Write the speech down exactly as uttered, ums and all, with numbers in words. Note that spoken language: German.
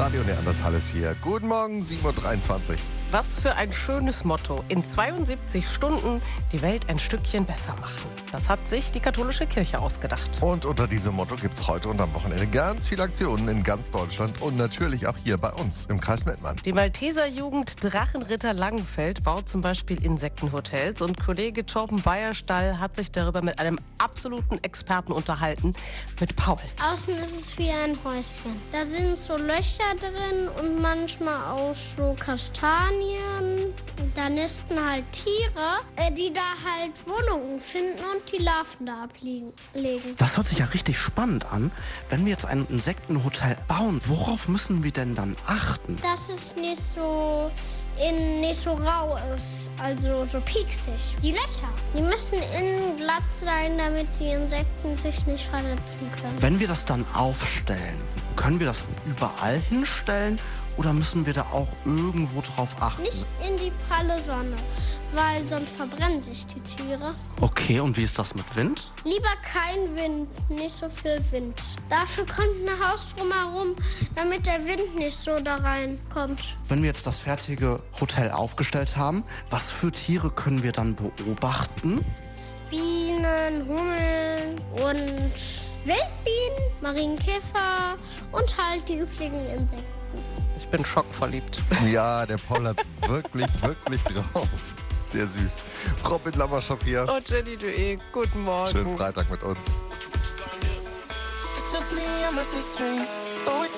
Radio Neandertal ist hier. Guten Morgen, sieben Uhr dreiundzwanzig. Was für ein schönes Motto. In zweiundsiebzig Stunden die Welt ein Stückchen besser machen. Das hat sich die katholische Kirche ausgedacht. Und unter diesem Motto gibt es heute und am Wochenende ganz viele Aktionen in ganz Deutschland und natürlich auch hier bei uns im Kreis Mettmann. Die Malteser Jugend Drachenritter Langenfeld baut zum Beispiel Insektenhotels und Kollege Torben Weierstall hat sich darüber mit einem absoluten Experten unterhalten, mit Paul. Außen ist es wie ein Häuschen. Da sind so Löcher drin und manchmal auch so Kastanien. Da nisten halt Tiere, die da halt Wohnungen finden und die Larven da ablegen. Das hört sich ja richtig spannend an. Wenn wir jetzt ein Insektenhotel bauen, worauf müssen wir denn dann achten? Dass es nicht so, in, nicht so rau ist, also so pieksig. Die Löcher, die müssen innen glatt sein, damit die Insekten sich nicht verletzen können. Wenn wir das dann aufstellen, können wir das überall hinstellen oder müssen wir da auch irgendwo drauf achten? Nicht in die pralle Sonne, weil sonst verbrennen sich die Tiere. Okay, und wie ist das mit Wind? Lieber kein Wind, nicht so viel Wind. Dafür kommt ein Haus drumherum, damit der Wind nicht so da reinkommt. Wenn wir jetzt das fertige Hotel aufgestellt haben, was für Tiere können wir dann beobachten? Bienen, Hummeln und Wildbienen, Marienkäfer und halt die üblichen Insekten. Ich bin schockverliebt. Ja, der Paul hat's wirklich, wirklich drauf. Sehr süß. Robin Lammerschop hier. Und Jenny Dué, guten Morgen. Schönen Freitag mit uns. It's just me and my six string.